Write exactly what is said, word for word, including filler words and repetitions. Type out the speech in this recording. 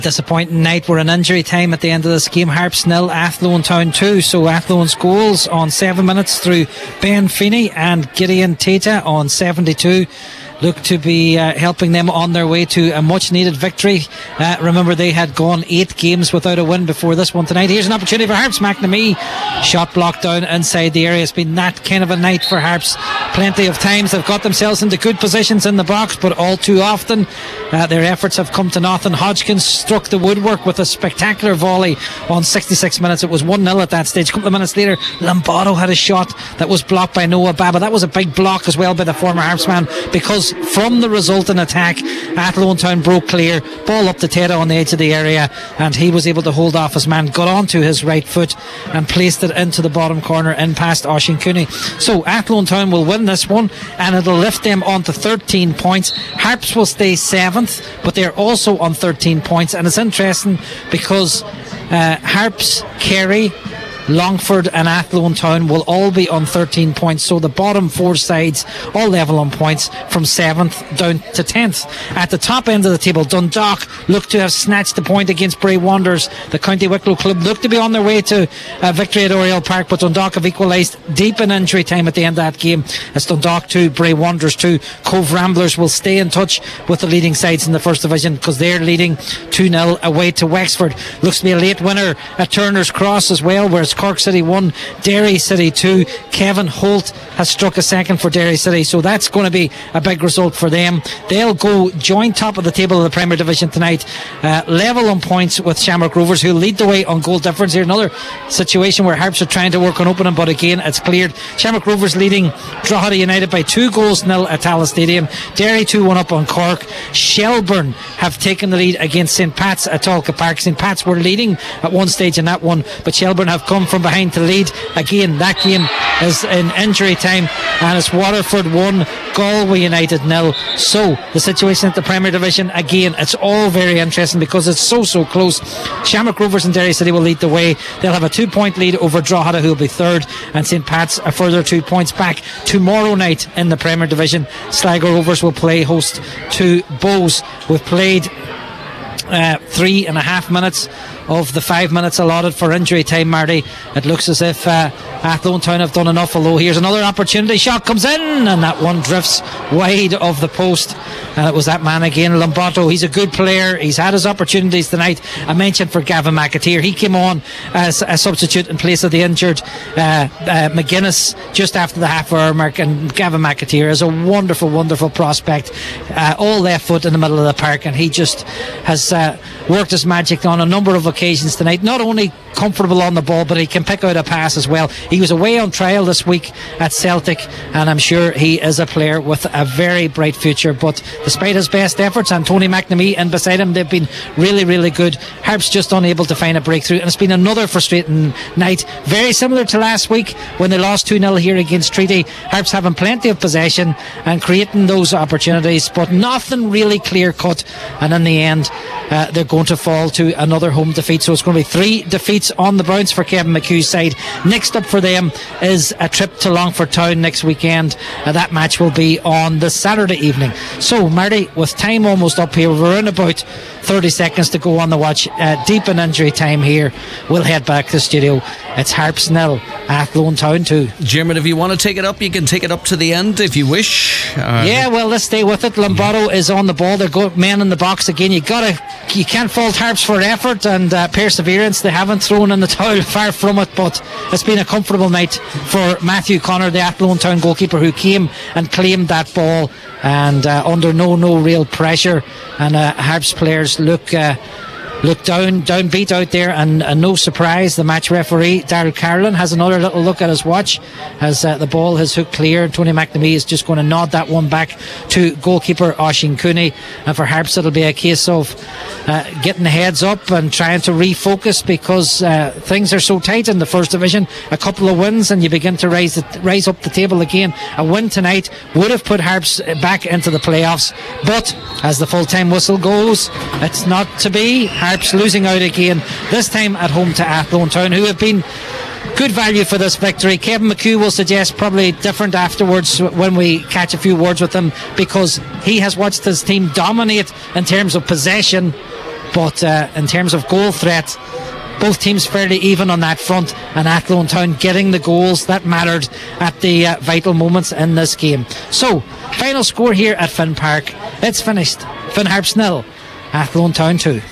Disappointing night. We're in injury time at the end of this game. Harps nil, Athlone Town two. So Athlone's goals on seven minutes through Ben Feeney and Gideon Tata on seventy-two look to be uh, helping them on their way to a much needed victory. Uh, remember, they had gone eight games without a win before this one tonight. Here's an opportunity for Harps. McNamee, shot blocked down inside the area. It's been that kind of a night for Harps. Plenty of times they've got themselves into good positions in the box, but all too often uh, their efforts have come to nothing. Hodgkins struck the woodwork with a spectacular volley on sixty-six minutes. It was one nil at that stage. A couple of minutes later, Lombardo had a shot that was blocked by Noah Baba. That was a big block as well by the former Harps man, because from the resulting attack, Athlone Town broke clear, ball up to Tata on the edge of the area, and he was able to hold off his man, got onto his right foot and placed it into the bottom corner in past Oisin Cooney. So Athlone Town will win this one, and it'll lift them on to thirteen points. Harps will stay seventh, but they're also on thirteen points, and it's interesting because uh, Harps, Kerry, Longford and Athlone Town will all be on thirteen points, so the bottom four sides all level on points from seventh down to tenth. At the top end of the table, Dundalk look to have snatched the point against Bray Wanderers. The County Wicklow club look to be on their way to a victory at Oriel Park, but Dundalk have equalised deep in injury time at the end of that game. It's Dundalk two, Bray Wanderers two. Cove Ramblers will stay in touch with the leading sides in the first division because they're leading two nil away to Wexford. Looks to be a late winner at Turner's Cross as well, whereas Cork City one, Derry City two. Kevin Holt has struck a second for Derry City, so that's going to be a big result for them. They'll go joint top of the table of the Premier Division tonight, uh, level on points with Shamrock Rovers, who lead the way on goal difference. Here another situation where Harps are trying to work on opening, but again it's cleared. Shamrock Rovers leading Drogheda United by two goals nil at Tallaght Stadium. Derry two one up on Cork. Shelburne have taken the lead against St Pat's at Talca Park. St Pat's were leading at one stage in that one, but Shelburne have come from behind to lead. Again, that game is in injury time, and it's Waterford one, Galway United nil. So the situation at the Premier Division, again, it's all very interesting because it's so so close. Shamrock Rovers and Derry City will lead the way. They'll have a two point lead over Drogheda, who will be third, and St Pat's a further two points back. Tomorrow night in the Premier Division, Sligo Rovers will play host to Bows. We've played uh, three and a half minutes of the five minutes allotted for injury time, Marty. It looks as if uh, Athlone Town have done enough, although here's another opportunity. Shot comes in, and that one drifts wide of the post, and it was that man again, Lombardo. He's a good player. He's had his opportunities tonight. I mentioned for Gavin McAteer, he came on as a substitute in place of the injured uh, uh, McGuinness just after the half hour mark, and Gavin McAteer is a wonderful wonderful prospect, uh, all left foot in the middle of the park, and he just has uh, worked his magic on a number of occasions tonight. Not only comfortable on the ball, but he can pick out a pass as well. He was away on trial this week at Celtic, and I'm sure he is a player with a very bright future. But despite his best efforts, and Tony McNamee and beside him, they've been really really good. Harps just unable to find a breakthrough, and it's been another frustrating night, very similar to last week when they lost two nil here against Treaty. Harps having plenty of possession and creating those opportunities, but nothing really clear cut, and in the end uh, they're going to fall to another home defeat. So it's going to be three defeats on the bounce for Kevin McHugh's side. Next up for them is a trip to Longford Town next weekend. Uh, that match will be on the Saturday evening. So Marty, with time almost up here, we're in about thirty seconds to go on the watch, uh, deep in injury time here. We'll head back to the studio. It's Harps nil, Athlone Town two. Jim, if you want to take it up, you can take it up to the end if you wish. Uh, yeah, well, let's stay with it. Lombardo is on the ball. They're go- men in the box again. You gotta, you can't fault Harps for effort and uh, perseverance. They haven't thrown in the towel, far from it, but it's been a comfortable night for Matthew Connor, the Athlone Town goalkeeper, who came and claimed that ball, and uh, under no no real pressure. And uh, Harps players look uh, look down downbeat out there, and uh, no surprise, the match referee Daryl Carlin has another little look at his watch as uh, the ball has hooked clear. Tony McNamee is just going to nod that one back to goalkeeper Oisin Cooney, and for Harps it'll be a case of uh, getting the heads up and trying to refocus, because uh, things are so tight in the first division. A couple of wins and you begin to rise the, rise up the table again. A win tonight would have put Harps back into the playoffs, but as the full-time whistle goes, it's not to be. Harps losing out again, this time at home to Athlone Town, who have been good value for this victory. Kevin McHugh will suggest probably different afterwards when we catch a few words with him, because he has watched his team dominate in terms of possession but uh, in terms of goal threat, both teams fairly even on that front, and Athlone Town getting the goals that mattered at the uh, vital moments in this game. So, final score here at Finn Park. It's finished. Finn Harps nil, Athlone Town two.